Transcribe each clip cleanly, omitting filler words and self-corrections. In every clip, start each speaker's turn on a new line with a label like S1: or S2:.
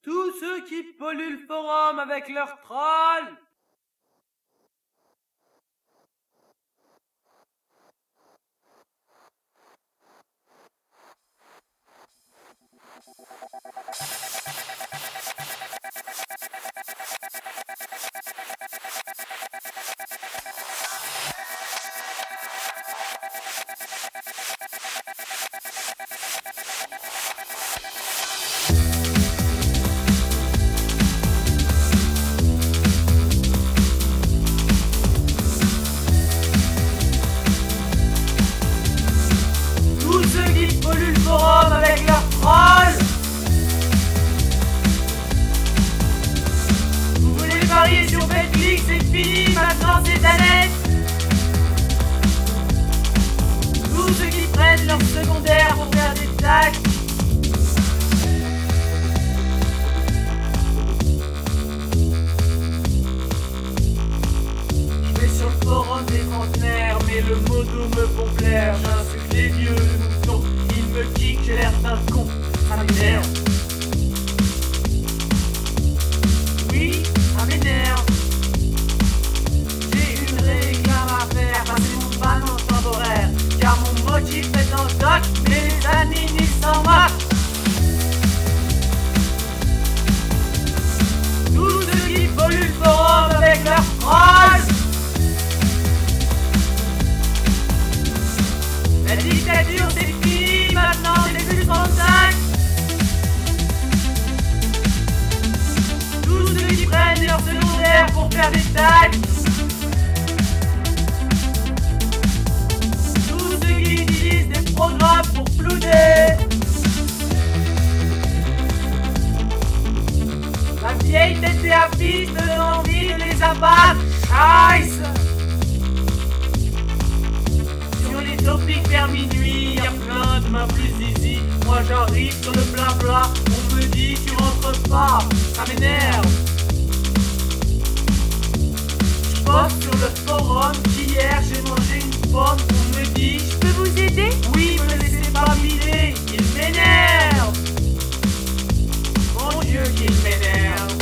S1: Tous ceux qui polluent le forum avec leurs trolls. Avec leurs trolls. Vous voulez parier sur Netflix, c'est fini, maintenant c'est à net. Tous ceux qui prennent leur secondaire pour faire des tacs. Je vais sur le forum des trentenaires, mais le modo me font plaire. J'insulte les vieux moutons. Me kick, j'ai l'air d'un con, ça m'énerve. Oui, ça m'énerve. J'ai une réclame à faire, passer mon ban en temporaire. Car mon motif est en stock, mais les administres s'en moquent. Tous ceux qui polluent le forum avec leurs trolls. La dictature c'est fini, maintenant c'est plus 35. Tous ceux qui prennent leur secondaire pour faire des tags. Tous ceux qui utilisent des programmes pour flouder. La vieille tête des affiches de l'envie de les abattre. Scheiße. Topic vers minuit, y'a plein de mains plus ici. Moi j'arrive sur le blabla, on me dit tu rentres pas, ça m'énerve. Je poste sur le forum qu'hier j'ai mangé une pomme, on me dit je peux vous aider? Oui, me laissez pas miler, il m'énerve. Mon Dieu qu'il m'énerve.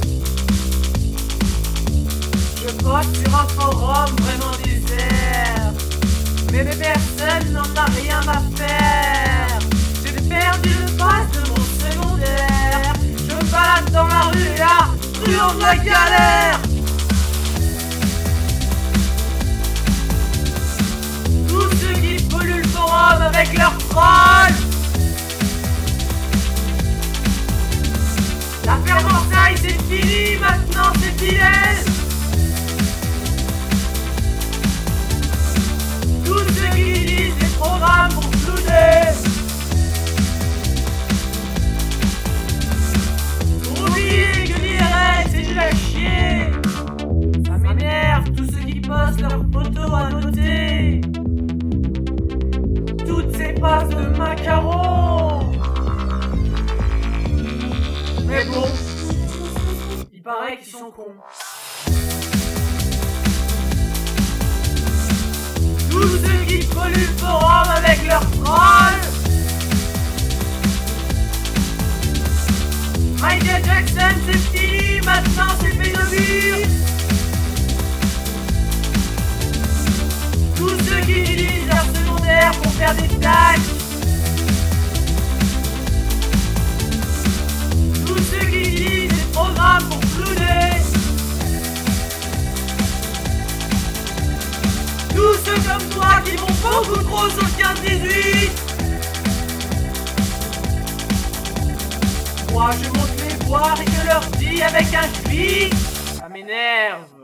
S1: Je poste sur un forum vraiment désert. Mais personne n'en a rien à faire. J'ai perdu le pass de mon secondaire. Je me balade dans la rue et là, truand de la galère. Tous ceux qui polluent le forum avec leurs trolls. L'affaire Marseille c'est fini, maintenant c'est fidèle. Tous ceux qui utilisent des programmes pour flouder. Pour oublier que l'IRS c'est nul à chier. Ça m'énerve, tous ceux qui postent leurs photos à noter. Toutes ces passes de macarons. Mais bon, il paraît qu'ils sont cons. Tous ceux qui polluent le forum avec leurs trolls. Michael Jackson c'est fini, maintenant c'est pédophile. Tous ceux qui utilisent leur secondaire pour faire des tags. Tous ceux qui utilisent des programmes pour flouder. Tous ceux comme toi qui vont beaucoup trop sur le 15-18. Moi je monte les boire et je leur dis avec un cri. Ça m'énerve.